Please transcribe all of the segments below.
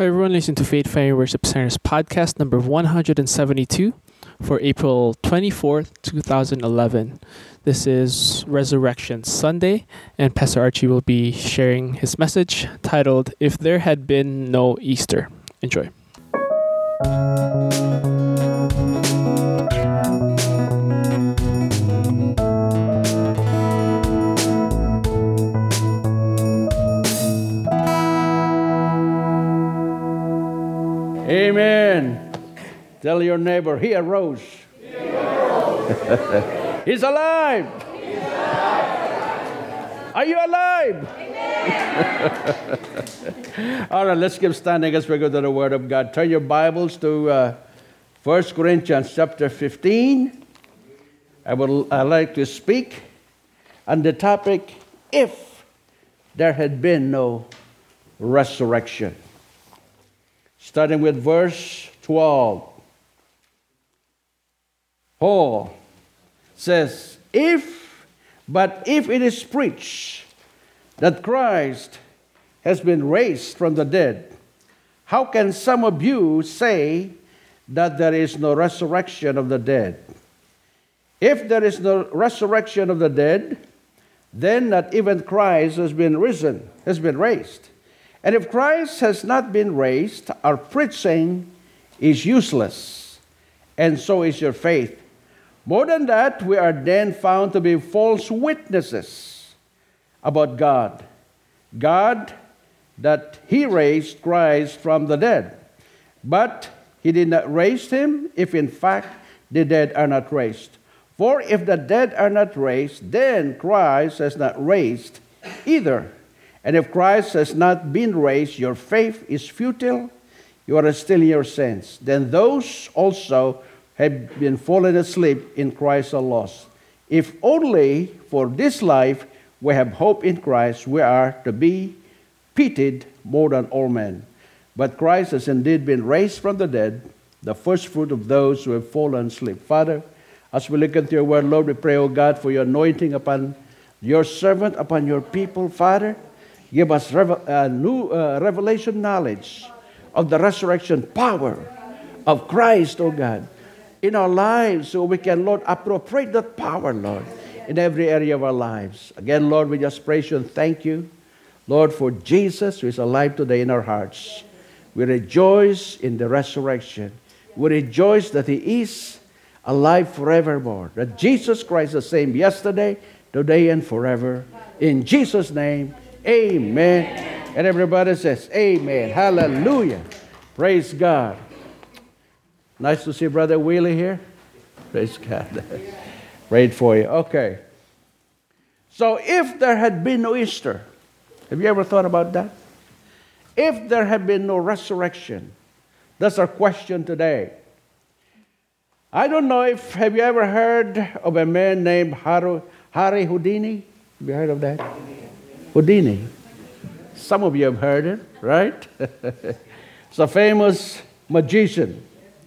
Hi everyone, listen to Faith Fire Worship Center's podcast number 172 for April 24th, 2011. This is Resurrection Sunday, and Pastor Archie will be sharing his message titled, If There Had Been No Easter. Enjoy. Amen. Tell your neighbor, he arose. He arose. He's alive. He's alive. Are you alive? All right, let's keep standing as we go to the Word of God. Turn your Bibles to 1 Corinthians chapter 15. I'd like to speak on the topic, if there had been no resurrection. Starting with verse 12. Paul says, But if it is preached that Christ has been raised from the dead, how can some of you say that there is no resurrection of the dead? If there is no resurrection of the dead, then not even Christ has been raised. And if Christ has not been raised, our preaching is useless, and so is your faith. More than that, we are then found to be false witnesses about God. God, that He raised Christ from the dead. But He did not raise Him, if in fact the dead are not raised. For if the dead are not raised, then Christ has not raised either. And if Christ has not been raised, your faith is futile, you are still in your sins. Then those also have been fallen asleep in Christ are lost. If only for this life we have hope in Christ, we are to be pitied more than all men. But Christ has indeed been raised from the dead, the first fruit of those who have fallen asleep. Father, as we look into your word, Lord, we pray, O God, for your anointing upon your servant, upon your people, Father. Give us new revelation knowledge of the resurrection power of Christ, oh God, in our lives so we can, Lord, appropriate that power, Lord, in every area of our lives. Again, Lord, we just praise you and thank you, Lord, for Jesus who is alive today in our hearts. We rejoice in the resurrection. We rejoice that He is alive forevermore, that Jesus Christ is the same yesterday, today, and forever. In Jesus' name, amen. And everybody says, amen. Hallelujah. Praise God. Nice to see Brother Willie here. Praise God. Prayed for you. Okay. So if there had been no Easter, have you ever thought about that? If there had been no resurrection, that's our question today. I don't know have you ever heard of a man named Harry Houdini? Have you heard of that? Houdini. Some of you have heard it, right? It's a famous magician.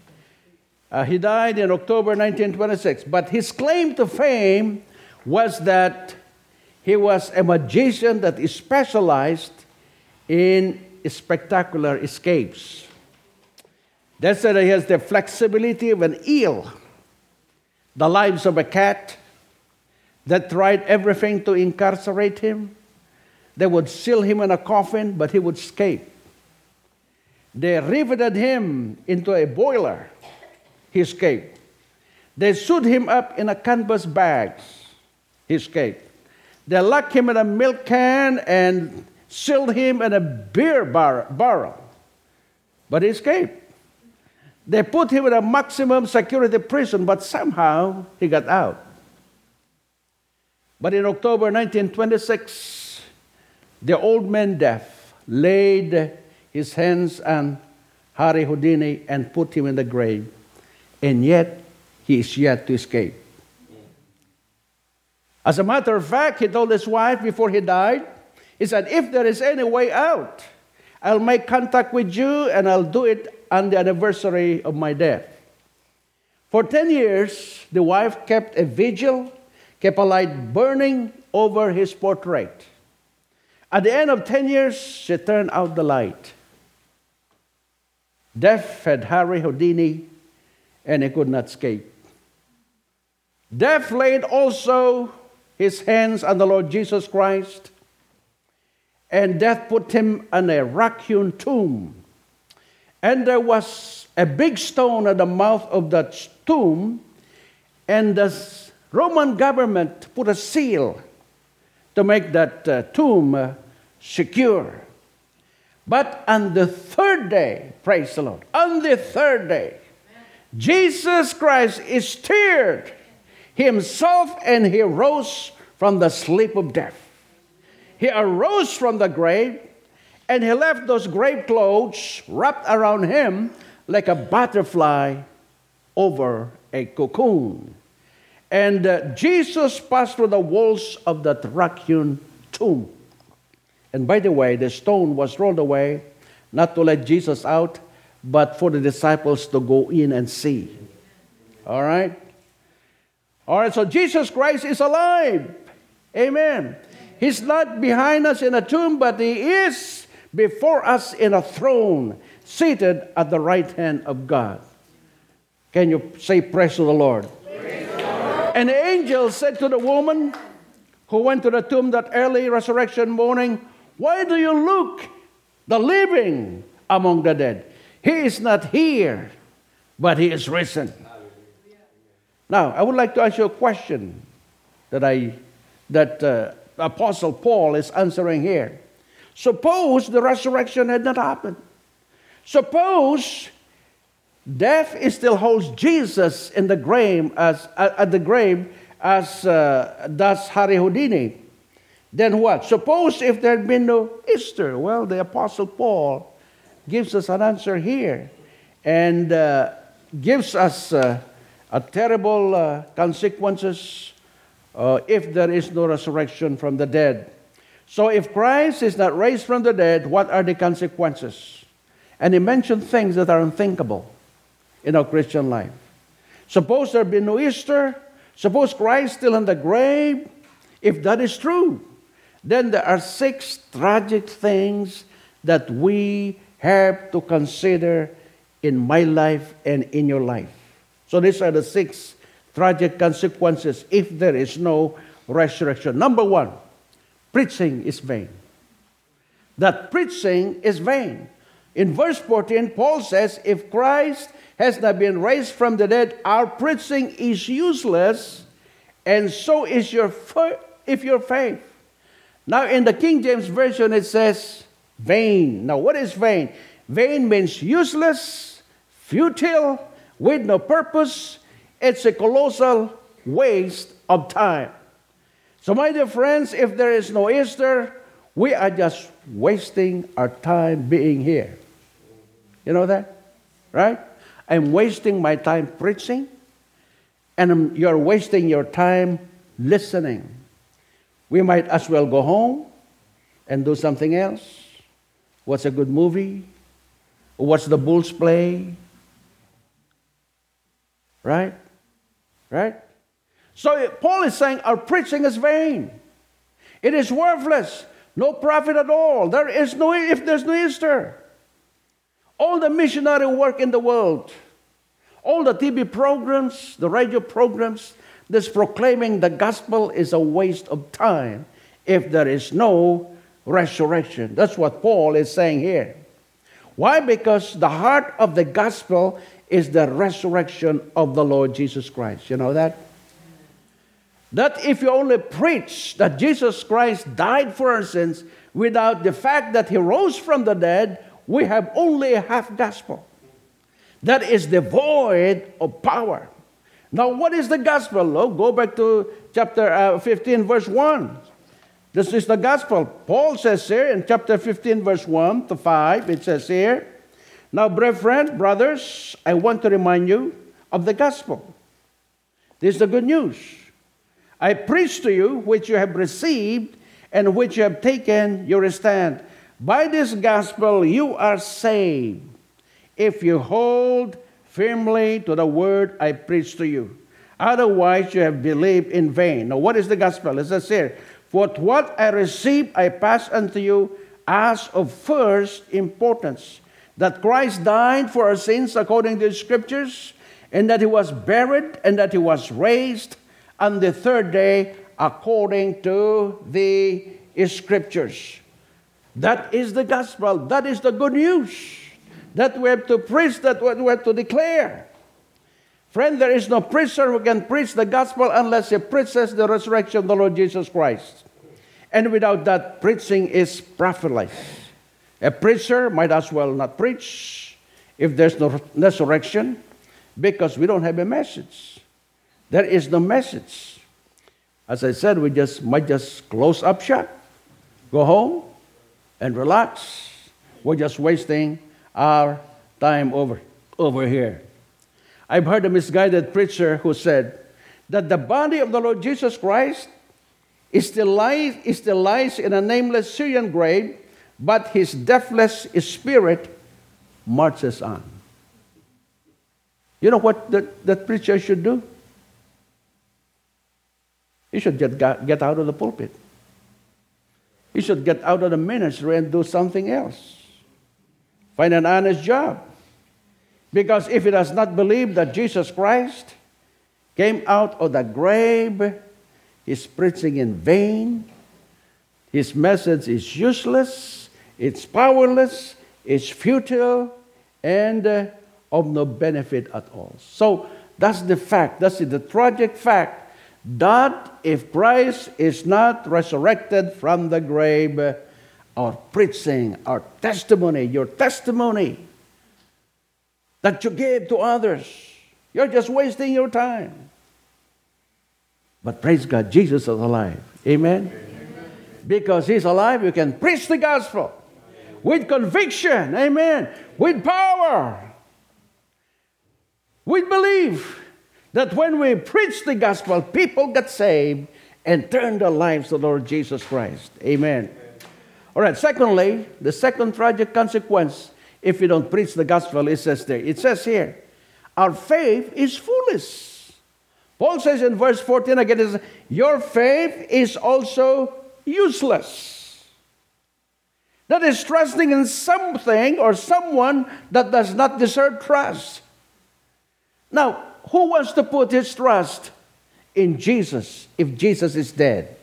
He died in October 1926. But his claim to fame was that he was a magician that specialized in spectacular escapes. They said he has the flexibility of an eel, the lives of a cat that tried everything to incarcerate him. They would seal him in a coffin, but he would escape. They riveted him into a boiler. He escaped. They sewed him up in a canvas bags. He escaped. They locked him in a milk can and sealed him in a beer barrel. But he escaped. They put him in a maximum security prison, but somehow he got out. But in October 1926, the old man death laid his hands on Harry Houdini and put him in the grave. And yet, he is yet to escape. As a matter of fact, he told his wife before he died, he said, if there is any way out, I'll make contact with you and I'll do it on the anniversary of my death. For 10 years, the wife kept a vigil, kept a light burning over his portrait. At the end of 10 years, she turned out the light. Death had Harry Houdini, and he could not escape. Death laid also his hands on the Lord Jesus Christ, and death put him in a rock-hewn tomb. And there was a big stone at the mouth of that tomb, and the Roman government put a seal to make that tomb secure. But on the third day, praise the Lord, on the third day, Jesus Christ is stirred himself, and he rose from the sleep of death. He arose from the grave, and he left those grave clothes wrapped around him like a butterfly over a cocoon. And Jesus passed through the walls of that rock-hewn tomb. And by the way, the stone was rolled away, not to let Jesus out, but for the disciples to go in and see. All right? All right, so Jesus Christ is alive. Amen. He's not behind us in a tomb, but he is before us in a throne, seated at the right hand of God. Can you say praise to the Lord? Praise the Lord. An angel said to the woman who went to the tomb that early resurrection morning, "Why do you look the living among the dead? He is not here, but he is risen." Now, I would like to ask you a question that Apostle Paul is answering here. Suppose the resurrection had not happened. Suppose death still holds Jesus in the grave as does Harry Houdini. Then what? Suppose if there had been no Easter. Well, the Apostle Paul gives us an answer here and gives us a terrible consequences if there is no resurrection from the dead. So if Christ is not raised from the dead, what are the consequences? And he mentioned things that are unthinkable in our Christian life. Suppose there be no Easter. Suppose Christ still in the grave. If that is true, then there are 6 tragic things that we have to consider in my life and in your life. So these are the 6 tragic consequences if there is no resurrection. Number 1, preaching is vain. That preaching is vain. In verse 14, Paul says, if Christ has not been raised from the dead, our preaching is useless, and so is your faith. Now in the King James Version it says vain. Now what is vain? Vain means useless, futile, with no purpose. It's a colossal waste of time. So my dear friends, if there is no Easter, we are just wasting our time being here. You know that? Right? I'm wasting my time preaching, and you're wasting your time listening. We might as well go home and do something else. Watch a good movie. Watch the Bulls play. Right? Right? So Paul is saying our preaching is vain. It is worthless. No profit at all. If there's no Easter. All the missionary work in the world, all the TV programs, the radio programs, that's proclaiming the gospel is a waste of time if there is no resurrection. That's what Paul is saying here. Why? Because the heart of the gospel is the resurrection of the Lord Jesus Christ. You know that? That if you only preach that Jesus Christ died for our sins without the fact that he rose from the dead, we have only a half gospel. That is devoid of power. Now, what is the gospel? Oh, go back to chapter 15, verse 1. This is the gospel. Paul says here in chapter 15, verse 1 to 5, it says here, now, brethren, brothers, I want to remind you of the gospel. This is the good news. I preach to you which you have received and which you have taken your stand. By this gospel you are saved, if you hold firmly to the word I preach to you. Otherwise you have believed in vain. Now what is the gospel? It says here, for what I received I pass unto you as of first importance, that Christ died for our sins according to the Scriptures, and that He was buried, and that He was raised on the third day according to the Scriptures. That is the gospel. That is the good news that we have to preach, that we have to declare. Friend, there is no preacher who can preach the gospel unless he preaches the resurrection of the Lord Jesus Christ. And without that, preaching is profitless. A preacher might as well not preach if there's no resurrection, because we don't have a message. There is no message. As I said, we might just close up shop, go home, and relax. We're just wasting our time over here. I've heard a misguided preacher who said that the body of the Lord Jesus Christ still lies in a nameless Syrian grave, but His deathless spirit marches on. You know what that preacher should do? He should get out of the pulpit. He should get out of the ministry and do something else. Find an honest job. Because if he does not believe that Jesus Christ came out of the grave, he's preaching in vain. His message is useless, it's powerless, it's futile, and of no benefit at all. So that's the fact. That's the tragic fact that if Christ is not resurrected from the grave, our preaching, our testimony, your testimony that you give to others, you're just wasting your time. But praise God, Jesus is alive. Amen? Amen. Because He's alive, you can preach the gospel with conviction. Amen. With power. We believe that when we preach the gospel, people get saved and turn their lives to the Lord Jesus Christ. Amen. All right, secondly, the second tragic consequence if you don't preach the gospel, it says here, our faith is foolish. Paul says in verse 14 again, your faith is also useless. That is trusting in something or someone that does not deserve trust. Now, who wants to put his trust in Jesus if Jesus is dead?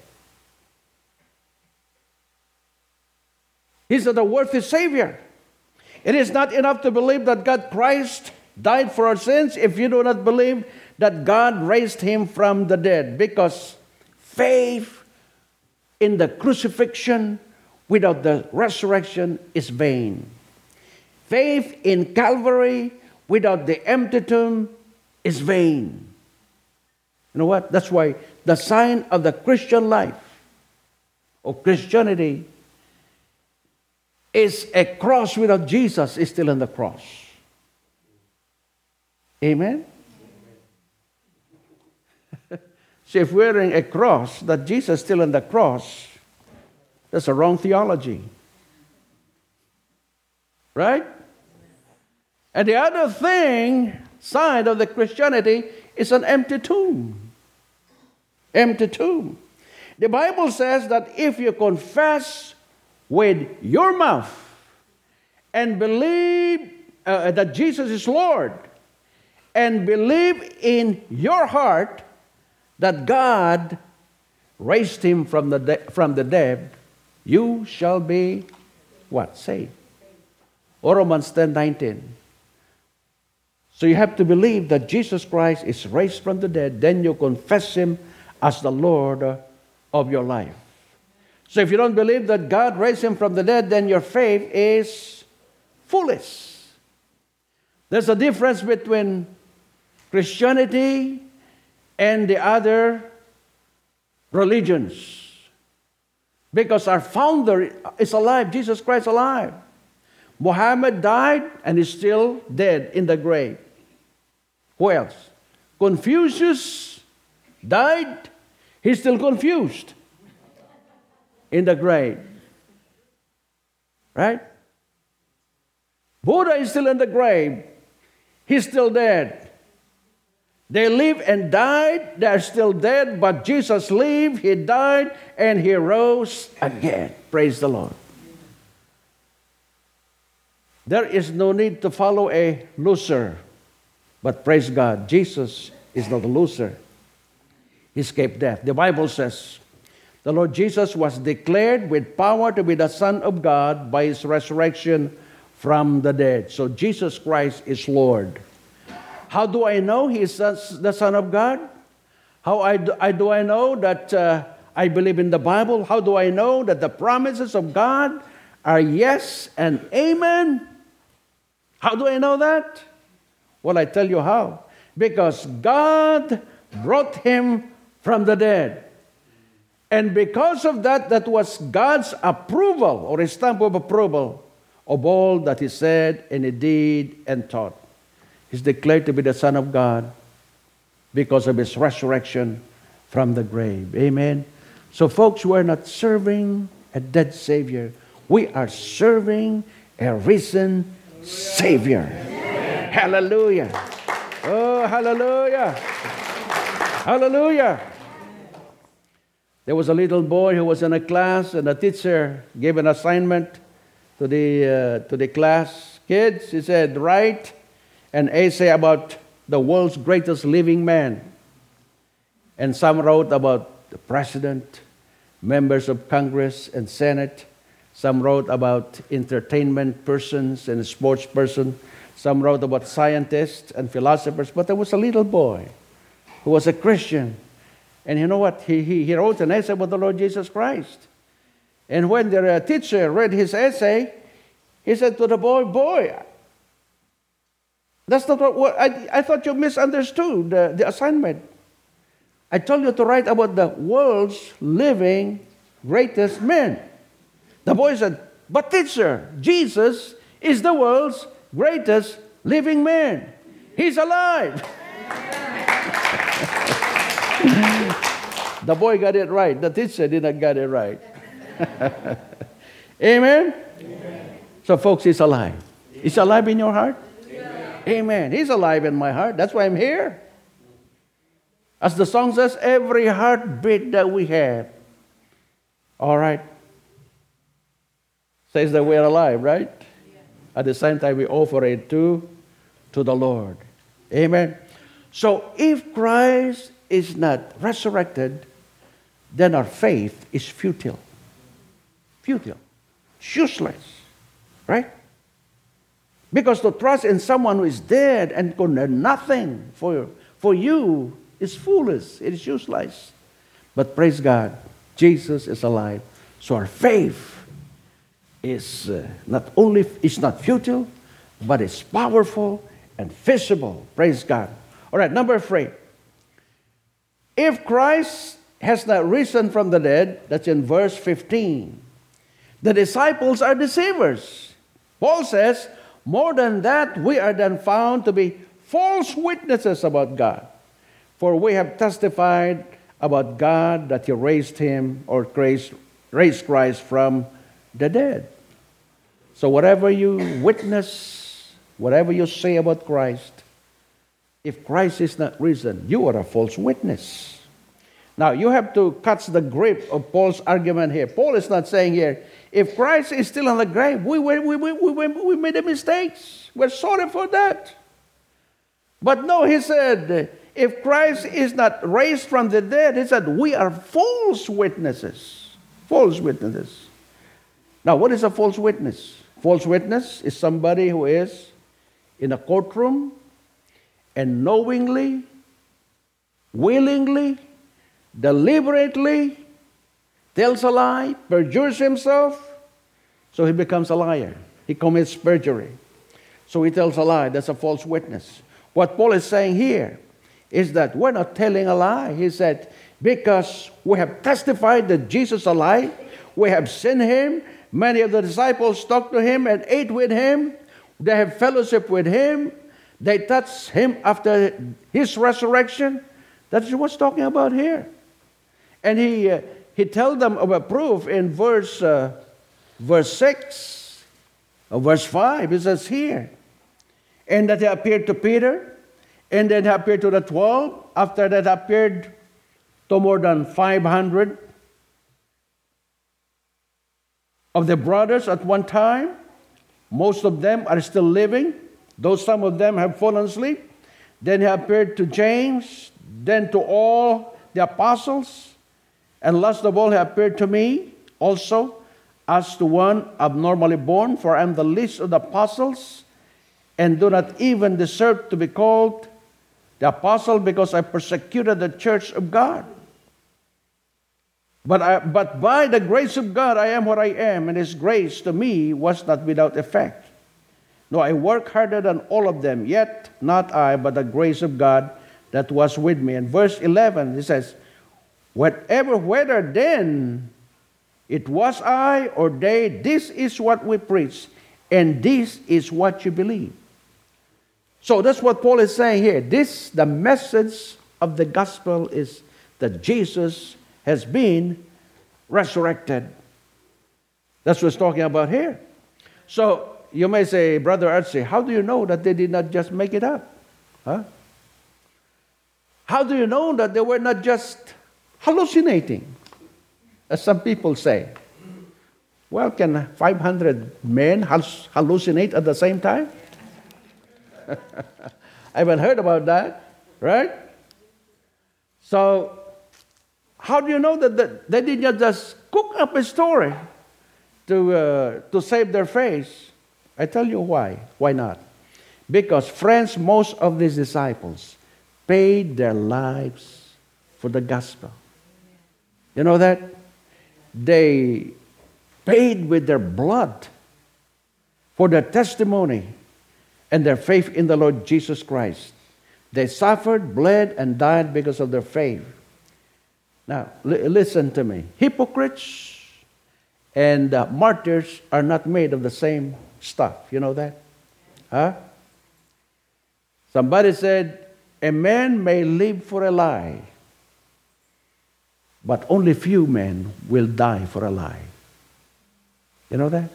He's not a worthy Savior. It is not enough to believe that Christ died for our sins if you do not believe that God raised Him from the dead. Because faith in the crucifixion without the resurrection is vain. Faith in Calvary without the empty tomb is vain. You know what? That's why the sign of the Christian life, of Christianity, is a cross without Jesus is still on the cross. Amen? So if wearing a cross, that Jesus is still on the cross, that's a wrong theology. Right? And the other side of the Christianity is an empty tomb. Empty tomb. The Bible says that if you confess with your mouth and believe that Jesus is Lord, and believe in your heart that God raised Him from the dead, you shall be what? Saved. Or Romans 10:19. So you have to believe that Jesus Christ is raised from the dead, then you confess Him as the Lord of your life. So if you don't believe that God raised Him from the dead, then your faith is foolish. There's a difference between Christianity and the other religions. Because our founder is alive, Jesus Christ is alive. Muhammad died and is still dead in the grave. Who else? Confucius died, he's still confused in the grave. Right? Buddha is still in the grave. He's still dead. They lived and died. They're still dead. But Jesus lived, He died, and He rose again. Praise the Lord. There is no need to follow a loser. But praise God, Jesus is not a loser. He escaped death. The Bible says, the Lord Jesus was declared with power to be the Son of God by His resurrection from the dead. So Jesus Christ is Lord. How do I know He is the Son of God? How do I know that I believe in the Bible? How do I know that the promises of God are yes and amen? How do I know that? Well, I tell you how. Because God brought Him from the dead. And because of that, that was God's approval or a stamp of approval of all that He said and He did and taught. He's declared to be the Son of God because of His resurrection from the grave. Amen. So folks, we're not serving a dead Savior. We are serving a risen Savior. Hallelujah. Oh, hallelujah. Hallelujah. There was a little boy who was in a class, and the teacher gave an assignment to the class. Kids, he said, write an essay about the world's greatest living man. And some wrote about the president, members of Congress and Senate. Some wrote about entertainment persons and sports persons. Some wrote about scientists and philosophers. But there was a little boy who was a Christian. And you know what? He wrote an essay about the Lord Jesus Christ. And when the teacher read his essay, he said to the boy, that's not what I thought you misunderstood the assignment. I told you to write about the world's living greatest men. The boy said, but teacher, Jesus is the world's greatest living man. He's alive. The boy got it right. The teacher didn't get it right. Amen? Amen? So folks, He's alive. He's alive in your heart? Yeah. Amen. He's alive in my heart. That's why I'm here. As the song says, every heartbeat that we have. All right. Says that we're alive, right? Yeah. At the same time, we offer it to the Lord. Amen. So if Christ is not resurrected, then our faith is futile. Futile. It's useless. Right? Because to trust in someone who is dead and can do nothing for you is foolish. It is useless. But praise God, Jesus is alive. So our faith is not futile, but it's powerful and visible. Praise God. All right, number 3. If Christ has not risen from the dead, that's in verse 15, the disciples are deceivers. Paul says, more than that, we are then found to be false witnesses about God. For we have testified about God that He raised Him or raised Christ from the dead. So whatever you witness, whatever you say about Christ, if Christ is not risen, you are a false witness. Now, you have to catch the grip of Paul's argument here. Paul is not saying here, if Christ is still in the grave, we made a mistake. We're sorry for that. But no, he said, if Christ is not raised from the dead, he said, we are false witnesses. False witnesses. Now, what is a false witness? False witness is somebody who is in a courtroom and knowingly, willingly, deliberately tells a lie, perjures himself, so he becomes a liar. He commits perjury. So he tells a lie. That's a false witness. What Paul is saying here is that we're not telling a lie. He said, because we have testified that Jesus is alive, we have seen Him, many of the disciples talked to Him and ate with Him, they have fellowship with Him, they touched Him after His resurrection. That's what He's talking about here. And he told them of a proof in verse 6, or verse 5. It says here, and that He appeared to Peter, and then He appeared to the 12. After that, appeared to more than 500 of the brothers at one time. Most of them are still living, though some of them have fallen asleep. Then he appeared to James, then to all the apostles, and last of all he appeared to me also, as to one abnormally born, for I am the least of the apostles, and do not even deserve to be called the apostle, because I persecuted the church of God. But by the grace of God I am what I am, and his grace to me was not without effect. No, I work harder than all of them, yet not I, but the grace of God that was with me. And verse 11, it says, whether then it was I or they, this is what we preach, and this is what you believe. So that's what Paul is saying here. The message of the gospel is that Jesus has been resurrected. That's what he's talking about here. So you may say, Brother Archie, how do you know that they did not just make it up? Huh? How do you know that they were not just hallucinating, as some people say? Well, can 500 men hallucinate at the same time? I haven't heard about that, right? So, how do you know that they did not just cook up a story to save their face? I tell you why. Why not? Because, friends, most of these disciples paid their lives for the gospel. You know that? They paid with their blood for their testimony and their faith in the Lord Jesus Christ. They suffered, bled, and died because of their faith. Now, listen to me. Hypocrites and martyrs are not made of the same stuff. You know that? Huh? Somebody said, a man may live for a lie, but only few men will die for a lie. You know that?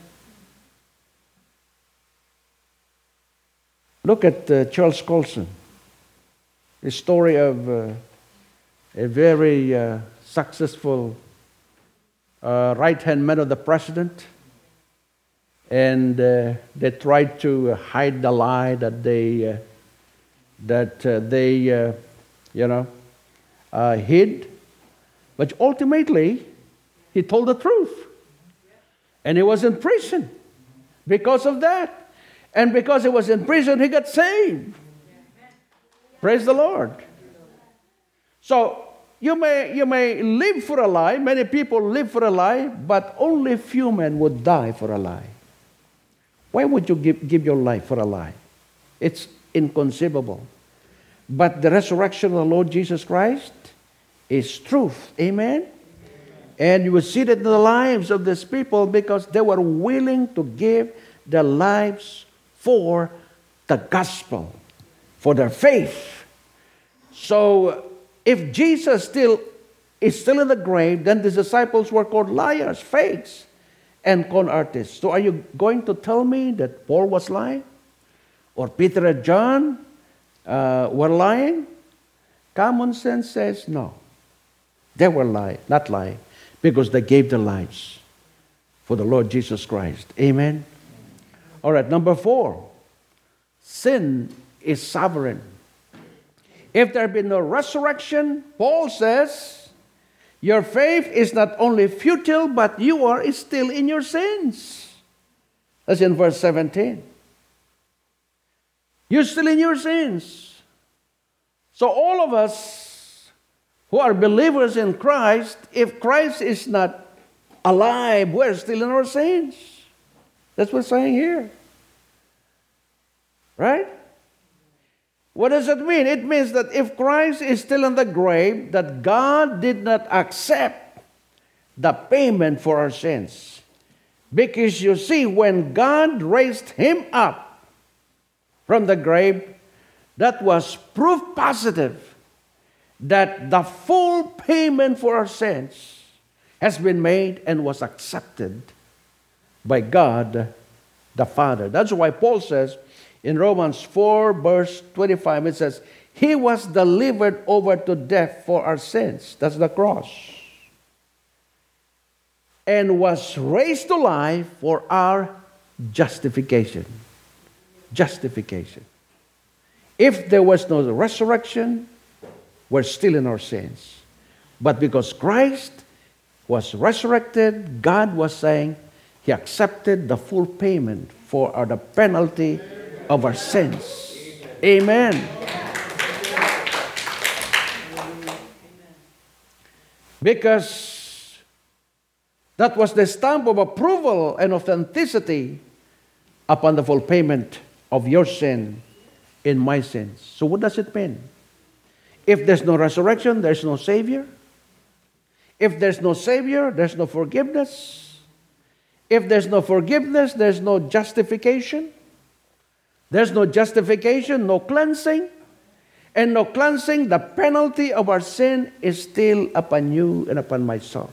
Look at Charles Colson, the story of a very successful right-hand man of the president, and they tried to hide the lie that they hid, but ultimately he told the truth, and he was in prison because of that. And because he was in prison, he got saved. Praise the Lord. So you may live for a lie. Many people live for a lie, but only few men would die for a lie. Why would you give your life for a lie? It's inconceivable. But the resurrection of the Lord Jesus Christ is truth. Amen? And you will see that in the lives of these people, because they were willing to give their lives for the gospel, for their faith. So if Jesus is still in the grave, then the disciples were called liars, fakes, and con artists. So are you going to tell me that Paul was lying? Or Peter and John were lying? Common sense says no. They were not lying, because they gave their lives for the Lord Jesus Christ. Amen? All right, number 4. Sin is sovereign. If there be no resurrection, Paul says, your faith is not only futile, but you are still in your sins. That's in verse 17. You're still in your sins. So all of us who are believers in Christ, if Christ is not alive, we're still in our sins. That's what it's saying here. Right? What does it mean? It means that if Christ is still in the grave, that God did not accept the payment for our sins. Because you see, when God raised him up from the grave, that was proof positive that the full payment for our sins has been made and was accepted by God the Father. That's why Paul says in Romans 4 verse 25, it says, he was delivered over to death for our sins. That's the cross. And was raised to life for our justification. Justification. If there was no resurrection, we're still in our sins. But because Christ was resurrected, God was saying He accepted the full payment for the penalty of our sins. Amen. Because that was the stamp of approval and authenticity upon the full payment of your sin in my sins. So what does it mean? If there's no resurrection, there's no Savior. If there's no Savior, there's no forgiveness. If there's no forgiveness, there's no justification. There's no justification, no cleansing. And no cleansing, the penalty of our sin is still upon you and upon myself.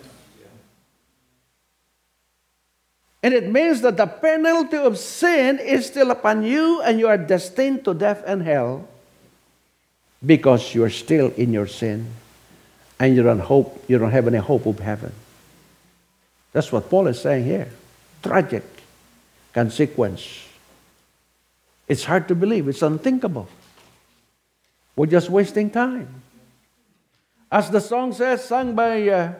And it means that the penalty of sin is still upon you, and you are destined to death and hell because you are still in your sin and you don't have any hope of heaven. That's what Paul is saying here. Tragic consequence. It's hard to believe. It's unthinkable. We're just wasting time. As the song says, sung by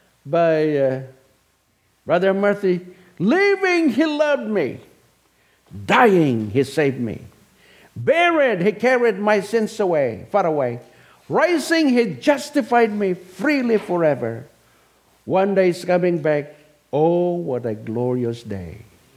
Brother Murphy, living He loved me, dying He saved me. Buried He carried my sins away, far away. Rising He justified me freely forever. One day He's coming back. Oh, what a glorious day.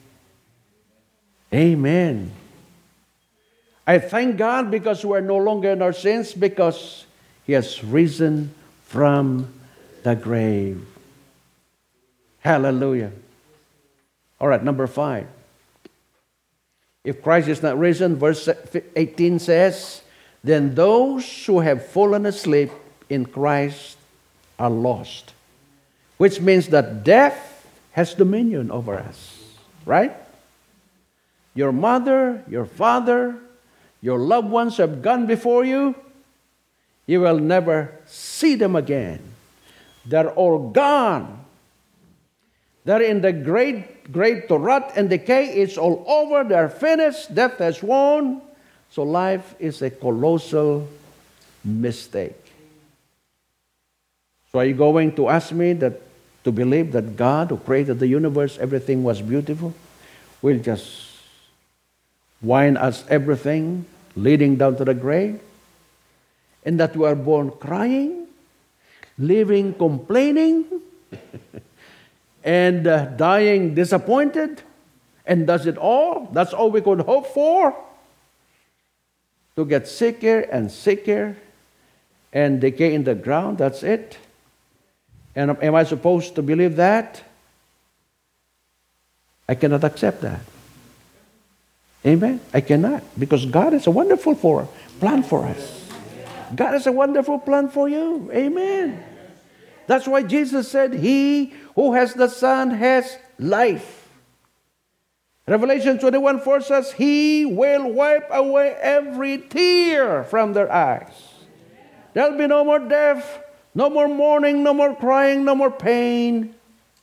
Amen. I thank God because we are no longer in our sins, because He has risen from the grave. Hallelujah. All right, number 5. If Christ is not risen, verse 18 says, then those who have fallen asleep in Christ are lost. Which means that death has dominion over us. Right? Your mother, your father, your loved ones have gone before you. You will never see them again. They're all gone. They're in the great grave to rot and decay. It's all over. They're finished. Death has won. So life is a colossal mistake. So are you going to ask me to believe that God, who created the universe, everything was beautiful, will just wind us everything leading down to the grave? And that we are born crying, living complaining, and dying disappointed, and does it all? That's all we could hope for? To get sicker and sicker and decay in the ground, that's it? And am I supposed to believe that? I cannot accept that. Amen? I cannot, because God has a wonderful plan for us. God has a wonderful plan for you. Amen. That's why Jesus said, he who has the Son has life. Revelation 21:4 says, he will wipe away every tear from their eyes. There'll be no more death, no more mourning, no more crying, no more pain.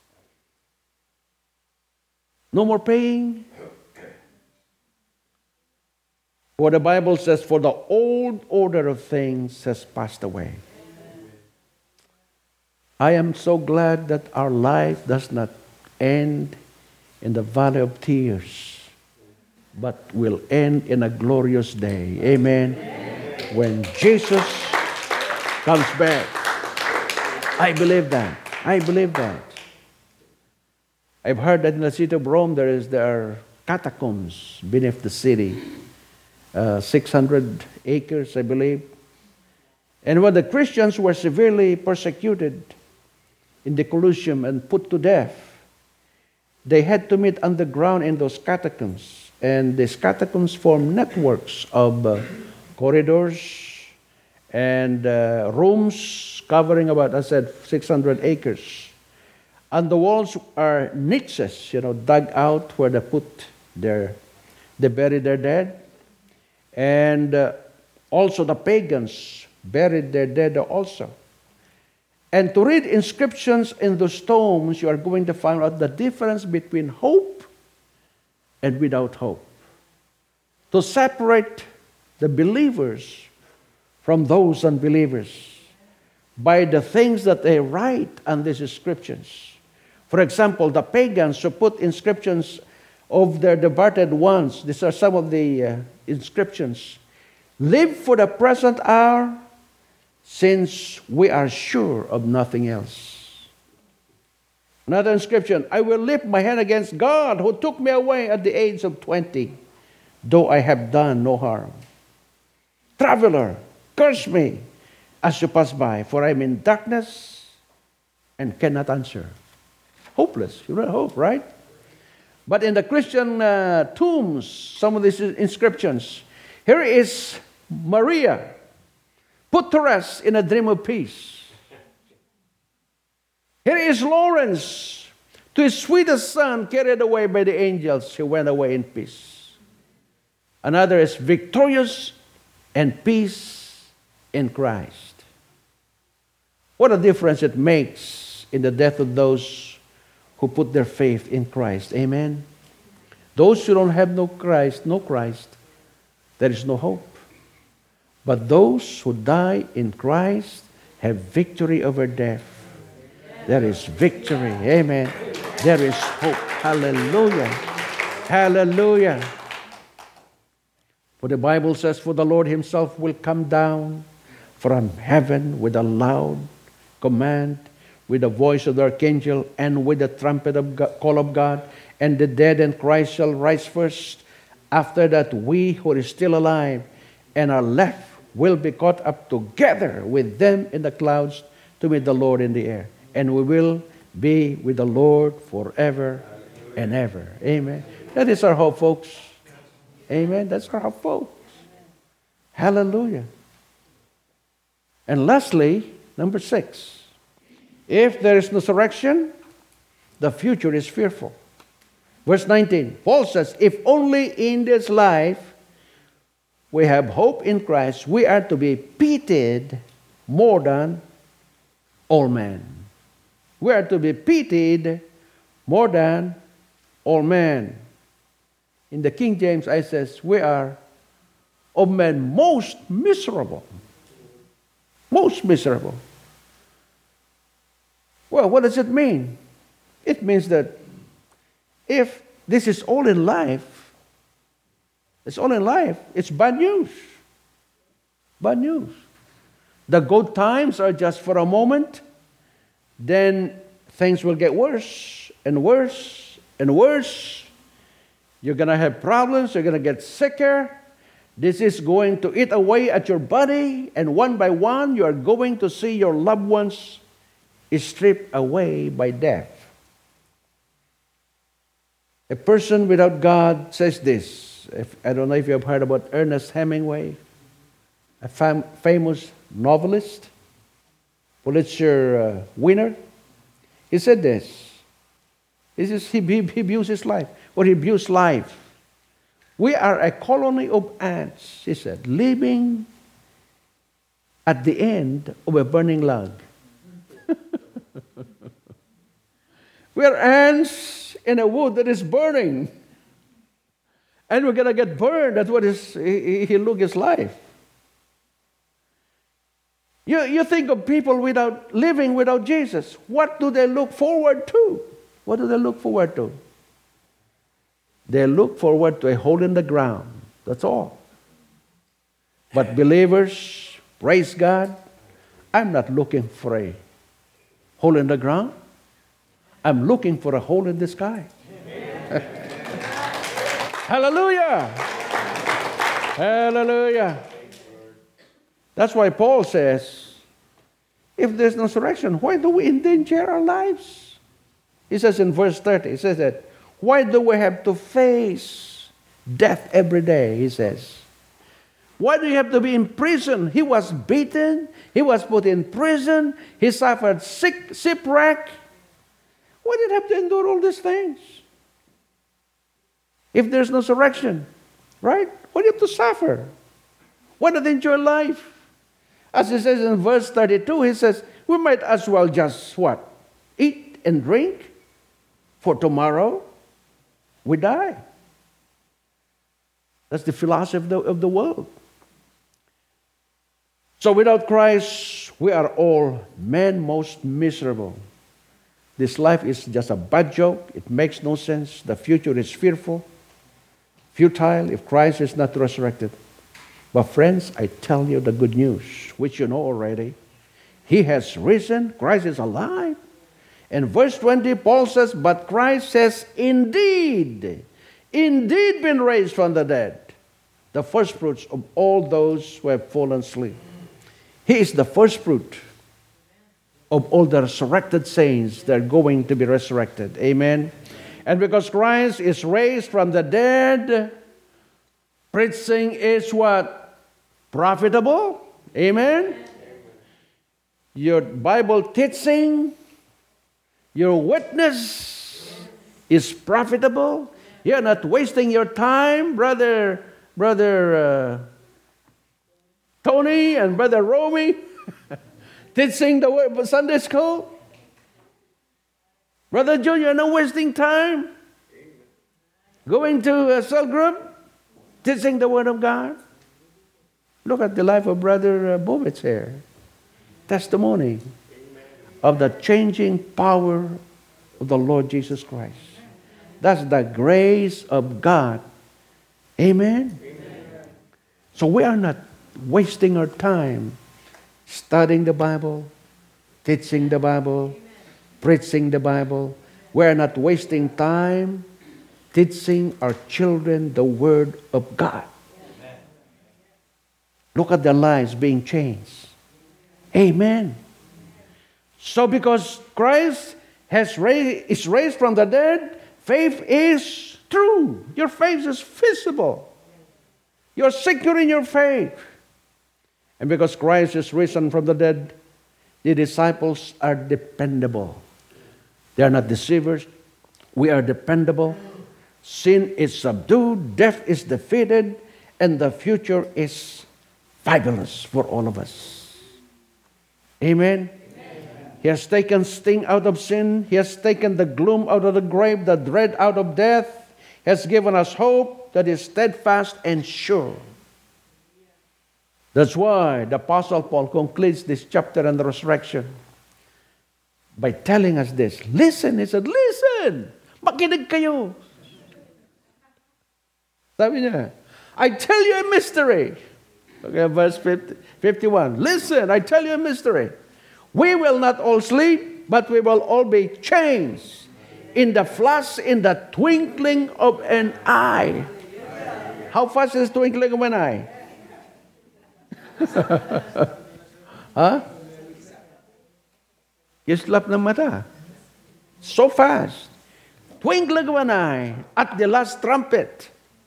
No more pain. For the Bible says, for the old order of things has passed away. I am so glad that our life does not end in the valley of tears, but will end in a glorious day. Amen. When Jesus comes back. I believe that. I believe that. I've heard that in the city of Rome there are catacombs beneath the city. 600 acres, I believe. And when the Christians were severely persecuted in the Colosseum and put to death, they had to meet underground in those catacombs. And these catacombs form networks of corridors and rooms covering about, I said, 600 acres. And the walls are niches, dug out where they bury their dead. And also the pagans buried their dead also. And to read inscriptions in those tombs, you are going to find out the difference between hope and without hope. To separate the believers from those unbelievers by the things that they write on these inscriptions. For example, the pagans who put inscriptions of their departed ones. These are some of the inscriptions. Live for the present hour, since we are sure of nothing else. Another inscription, I will lift my hand against God who took me away at the age of 20, though I have done no harm. Traveler, curse me as you pass by, for I am in darkness and cannot answer. Hopeless. You don't have hope, right? But in the Christian tombs, some of these inscriptions, here is Maria, put to rest in a dream of peace. Here is Lawrence, to his sweetest son, carried away by the angels, he went away in peace. Another is victorious and peace in Christ. What a difference it makes in the death of those who put their faith in Christ. Amen. Those who don't have no Christ, there is no hope. But those who die in Christ have victory over death. There is victory. Amen. There is hope. Hallelujah. Hallelujah. For the Bible says, for the Lord himself will come down from heaven with a loud command, with the voice of the archangel, and with the trumpet of God, call of God, and the dead in Christ shall rise first. After that, we who are still alive and are left will be caught up together with them in the clouds to meet the Lord in the air. And we will be with the Lord forever and ever. Amen. That is our hope, folks. Amen. That's our hope, folks. Hallelujah. And lastly, number 6. If there is no resurrection, the future is fearful. Verse 19, Paul says, if only in this life we have hope in Christ, we are to be pitied more than all men. We are to be pitied more than all men. In the King James, I says, we are of men most miserable. Most miserable. Well, what does it mean? It means that if this is all in life, it's all in life, it's bad news. Bad news. The good times are just for a moment, then things will get worse and worse and worse. You're going to have problems, you're going to get sicker. This is going to eat away at your body, and one by one, you are going to see your loved ones stripped away by death. A person without God says this. I don't know if you have heard about Ernest Hemingway, a famous novelist, Pulitzer winner. He said this. He views his life, or he views life. We are a colony of ants, he said, living at the end of a burning log. We are ants in a wood that is burning. And we're going to get burned. That's what he look his life. You think of people living without Jesus. What do they look forward to? What do they look forward to? They look forward to a hole in the ground. That's all. But believers, praise God, I'm not looking for a hole in the ground. I'm looking for a hole in the sky. Hallelujah! Hallelujah! That's why Paul says, if there's no resurrection, why do we endanger our lives? He says in verse 30, he says that, why do we have to face death every day, he says. Why do you have to be in prison? He was beaten. He was put in prison. He suffered shipwreck. Why did he have to endure all these things? If there's no resurrection, right? Why do you have to suffer? Why not enjoy life? As he says in verse 32, he says, we might as well just what? Eat and drink, for tomorrow we die. That's the philosophy of the world. So without Christ, we are all men most miserable. This life is just a bad joke. It makes no sense. The future is fearful, futile if Christ is not resurrected. But friends, I tell you the good news, which you know already. He has risen. Christ is alive. And verse 20, Paul says, but Christ has indeed been raised from the dead, the first fruits of all those who have fallen asleep. He is the first fruit of all the resurrected saints that are going to be resurrected. Amen. And because Christ is raised from the dead, preaching is what? Profitable. Amen. Your Bible teaching, your witness is profitable. You're not wasting your time, brother Tony and brother Romy, teaching the word Sunday school. Brother John, you're not wasting time going to a cell group, teaching the word of God. Look at the life of brother Bovitz here. Testimony of the changing power of the Lord Jesus Christ. That's the grace of God. Amen? Amen. So we are not wasting our time studying the Bible, teaching the Bible, preaching the Bible. We are not wasting time teaching our children the Word of God. Amen. Look at their lives being changed. Amen. So because Christ is raised from the dead, faith is true. Your faith is visible. You're secure in your faith. And because Christ is risen from the dead, the disciples are dependable. They are not deceivers. We are dependable. Sin is subdued, death is defeated, and the future is fabulous for all of us. Amen? Amen. He has taken sting out of sin. He has taken the gloom out of the grave, the dread out of death. He has given us hope that is steadfast and sure. That's why the Apostle Paul concludes this chapter on the resurrection by telling us this. Listen, he said, listen, makinig kayo. Sabi niya, I tell you a mystery. Okay, verse 51. Listen, I tell you a mystery. We will not all sleep, but we will all be changed in the flash, in the twinkling of an eye. How fast is twinkling of an eye? Huh? Kislap ng mata. So fast. Twinkling of an eye at the last trumpet.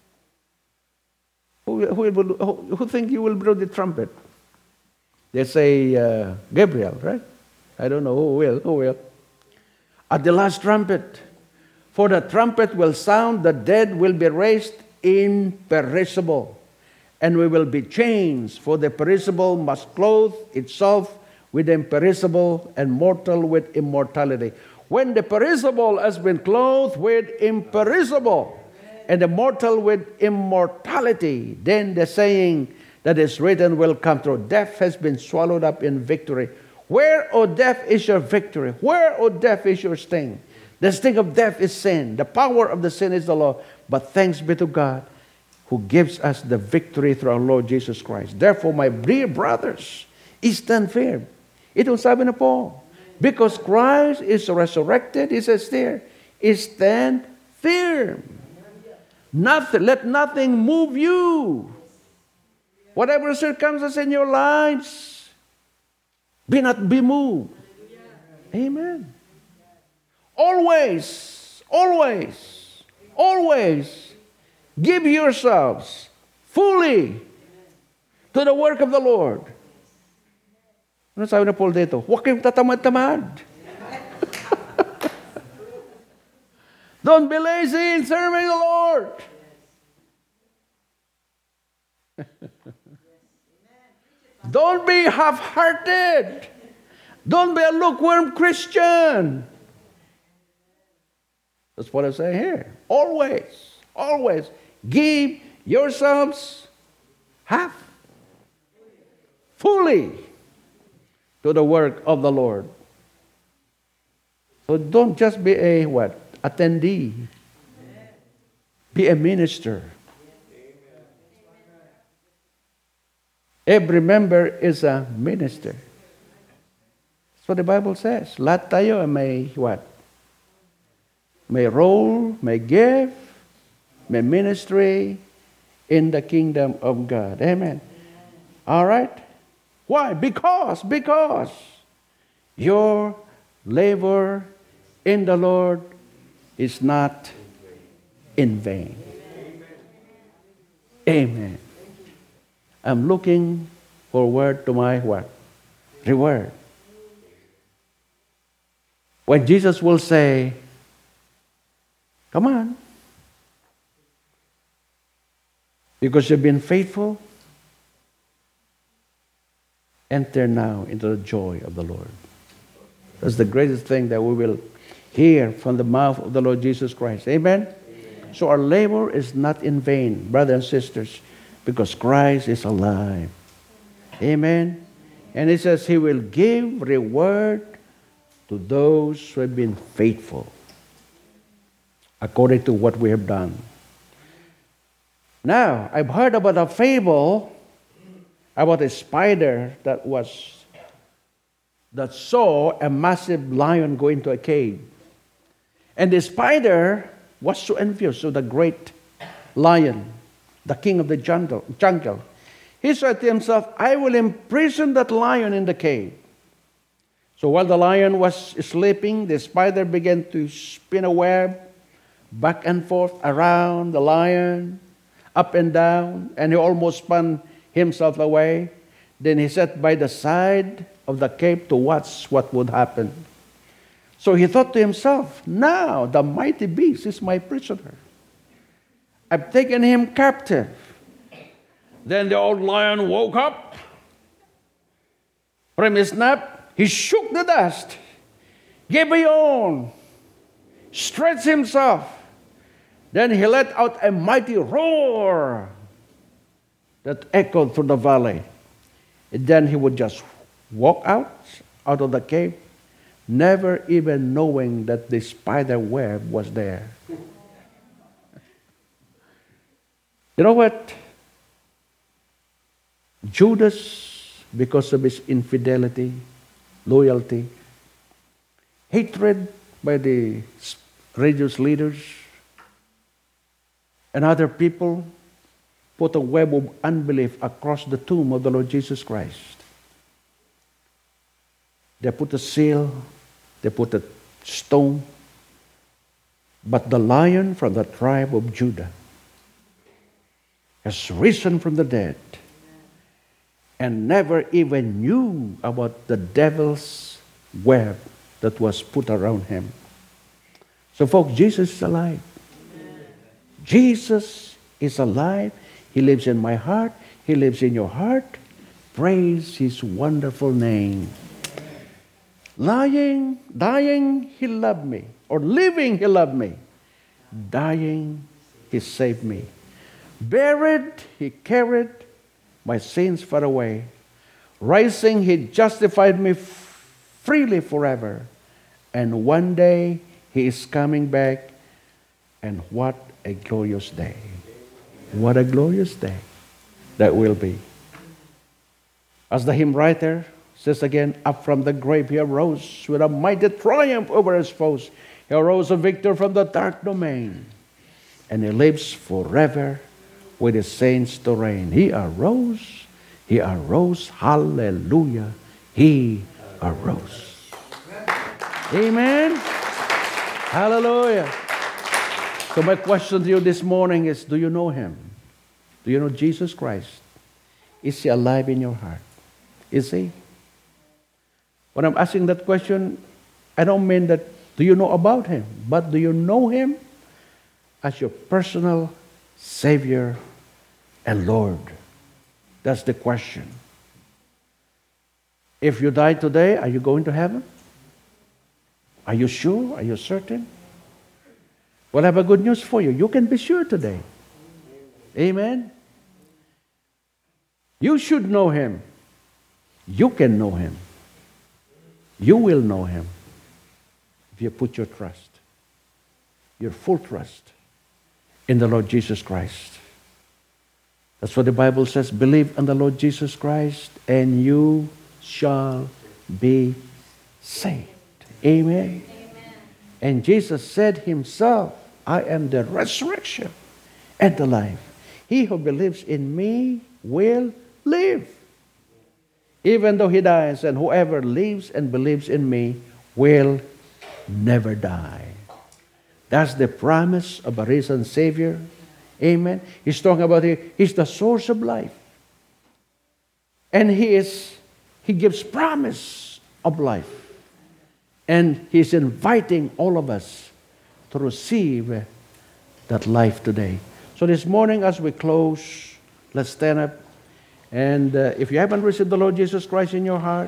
Who think you will blow the trumpet? They say Gabriel, right? I don't know who will. At the last trumpet. For the trumpet will sound, the dead will be raised imperishable, and we will be changed. For the perishable must clothe itself with imperishable, and mortal with immortality. When the perishable has been clothed with imperishable, and the mortal with immortality, then the saying that is written will come true. Death has been swallowed up in victory. Where, O death, is your victory? Where, O death, is your sting? The sting of death is sin. The power of the sin is the law. But thanks be to God who gives us the victory through our Lord Jesus Christ. Therefore, my dear brothers, stand firm. Ito sabi na po. Because Christ is resurrected, he says there, stand firm. Let nothing move you. Whatever circumstances in your lives, be not be moved. Amen. Always give yourselves fully to the work of the Lord. Ano sabi na Paul dito? Huwag kayong tatamad-tamad. Don't be lazy in serving the Lord. Don't be half-hearted. Don't be a lukewarm Christian. That's what I'm saying here. Always give yourselves half, fully to the work of the Lord. So don't just be a what? Attendee. Be a minister. Every member is a minister. That's what the Bible says. Lahat tayo may what? May role, may gift, may ministry in the kingdom of God. Amen. All right? Why? Because your labor in the Lord is not in vain. Amen. I'm looking forward to my what? Reward. When Jesus will say, come on, because you've been faithful, enter now into the joy of the Lord. That's the greatest thing that we will hear from the mouth of the Lord Jesus Christ. Amen? So our labor is not in vain, brothers and sisters, because Christ is alive. Amen? And it says He will give reward to those who have been faithful according to what we have done. Now, I've heard about a fable about a spider that saw a massive lion go into a cave. And the spider was so envious of the great lion, the king of the jungle. He said to himself, I will imprison that lion in the cave. So while the lion was sleeping, the spider began to spin a web back and forth around the lion, up and down, and he almost spun himself away. Then he sat by the side of the cave to watch what would happen. So he thought to himself, now the mighty beast is my prisoner. I've taken him captive. Then the old lion woke up from his nap. He shook the dust, gave a yawn, stretched himself. Then he let out a mighty roar that echoed through the valley. And then he would just walk out of the cave, never even knowing that the spider web was there. You know what? Judas, because of his infidelity, loyalty, hatred by the religious leaders and other people, put a web of unbelief across the tomb of the Lord Jesus Christ. They put a seal, they put a stone, but the lion from the tribe of Judah has risen from the dead and never even knew about the devil's web that was put around him. So folks, Jesus is alive. Jesus is alive. He lives in my heart. He lives in your heart. Praise His wonderful name. Dying, He loved me. Or living, He loved me. Dying, He saved me. Buried, He carried my sins far away. Rising, He justified me freely forever. And one day, He is coming back. And what a glorious day. What a glorious day that will be. As the hymn writer says again, up from the grave He arose with a mighty triumph over His foes. He arose a victor from the dark domain. And He lives forever with His saints to reign. He arose, hallelujah, He arose. Amen. Hallelujah. So my question to you this morning is, do you know Him? Do you know Jesus Christ? Is He alive in your heart? Is He? When I'm asking that question, I don't mean that do you know about Him, but do you know Him as your personal Savior and Lord? That's the question. If you die today, are you going to heaven? Are you sure? Are you certain? Well, I have a good news for you. You can be sure today. Amen? You should know Him. You can know Him. You will know Him if you put your trust, your full trust in the Lord Jesus Christ. That's what the Bible says. Believe in the Lord Jesus Christ and you shall be saved. Amen. And Jesus said Himself, I am the resurrection and the life. He who believes in me will live, even though he dies, and whoever lives and believes in me will never die. That's the promise of a risen Savior. Amen. He's talking about He's the source of life. And He gives promise of life. And He's inviting all of us to receive that life today. So this morning as we close, let's stand up. And if you haven't received the Lord Jesus Christ in your heart,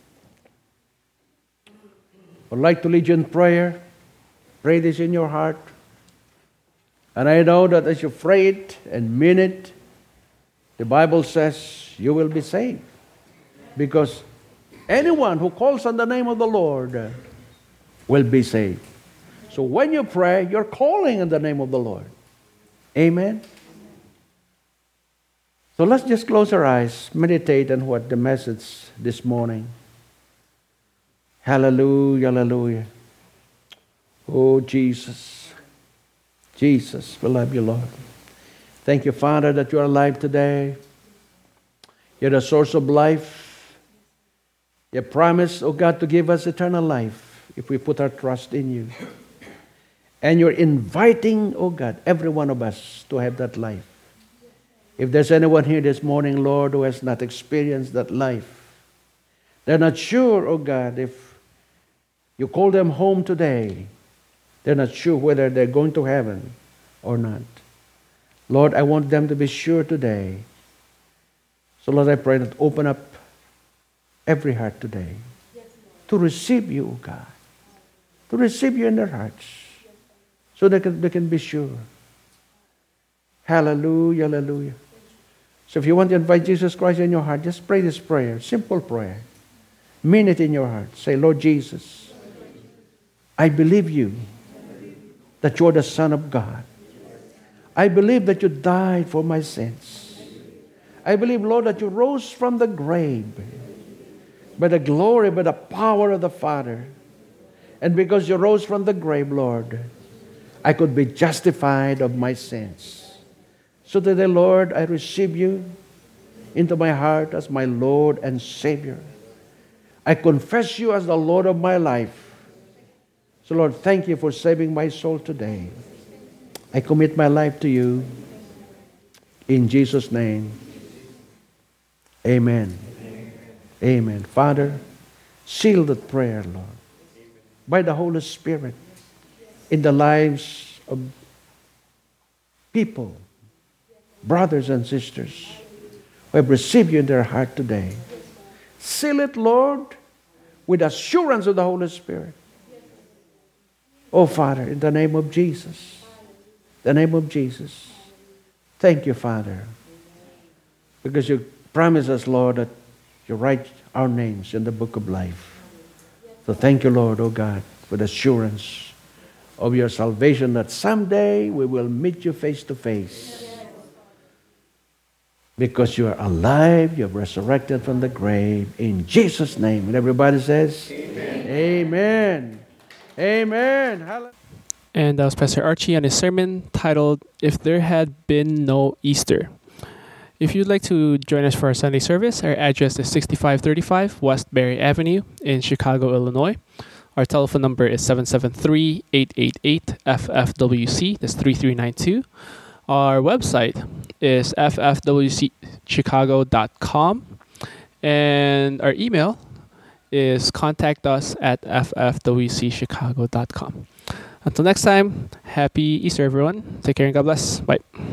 I'd like to lead you in prayer. Pray this in your heart. And I know that as you pray it and mean it, the Bible says you will be saved. Because anyone who calls on the name of the Lord will be saved. So when you pray, you're calling on the name of the Lord. Amen. So let's just close our eyes, meditate on what the message this morning. Hallelujah, hallelujah. Oh, Jesus. Jesus, we love you, Lord. Thank you, Father, that you are alive today. You're the source of life. You promised, oh God, to give us eternal life if we put our trust in you. And you're inviting, oh God, every one of us to have that life. If there's anyone here this morning, Lord, who has not experienced that life, they're not sure, oh God, if you call them home today, they're not sure whether they're going to heaven or not. Lord, I want them to be sure today. So Lord, I pray that open up every heart today to receive you, oh God, to receive you in their hearts so they can be sure. Hallelujah, hallelujah. So if you want to invite Jesus Christ in your heart, just pray this prayer, simple prayer. Mean it in your heart. Say, Lord Jesus, I believe you, that you're the Son of God. I believe that you died for my sins. I believe, Lord, that you rose from the grave by the glory, by the power of the Father. And because you rose from the grave, Lord, I could be justified of my sins. So today, Lord, I receive you into my heart as my Lord and Savior. I confess you as the Lord of my life. So, Lord, thank you for saving my soul today. I commit my life to you. In Jesus' name, amen. Amen. Father, seal that prayer, Lord, by the Holy Spirit in the lives of people, brothers and sisters who have received you in their heart today. Seal it, Lord, with assurance of the Holy Spirit. Oh, Father, in the name of Jesus, the name of Jesus, thank you, Father, because you promise us, Lord, that you write our names in the book of life. So thank you, Lord, oh God, for the assurance of your salvation that someday we will meet you face to face. Because you are alive, you have resurrected from the grave. In Jesus' name. And everybody says, amen. Amen. Amen. Hallelujah. And that was Pastor Archie on his sermon titled, If There Had Been No Easter. If you'd like to join us for our Sunday service, our address is 6535 West Berry Avenue in Chicago, Illinois. Our telephone number is 773-888-FFWC. That's 3392. Our website is ffwcchicago.com. And our email is contactus@ffwcchicago.com. Until next time, happy Easter, everyone. Take care and God bless. Bye.